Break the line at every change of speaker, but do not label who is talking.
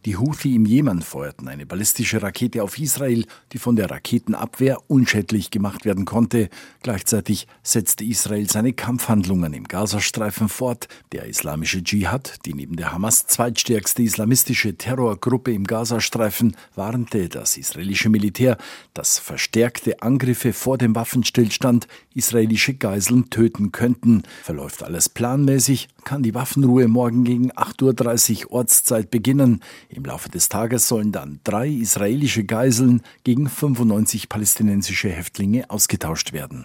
Die Houthi im Jemen feuerten eine ballistische Rakete auf Israel, die von der Raketenabwehr unschädlich gemacht werden konnte. Gleichzeitig setzte Israel seine Kampfhandlungen im Gazastreifen fort. Der islamische Dschihad, die neben der Hamas zweitstärkste islamistische Terrorgruppe im Gazastreifen, warnte das israelische Militär, dass verstärkte Angriffe vor dem Waffenstillstand israelische Geiseln töten könnten. Verläuft alles planmäßig, kann die Waffenruhe morgen gegen 8:30 Uhr Ortszeit beginnen. Im Laufe des Tages sollen dann 3 israelische Geiseln gegen 95 palästinensische Häftlinge ausgetauscht werden.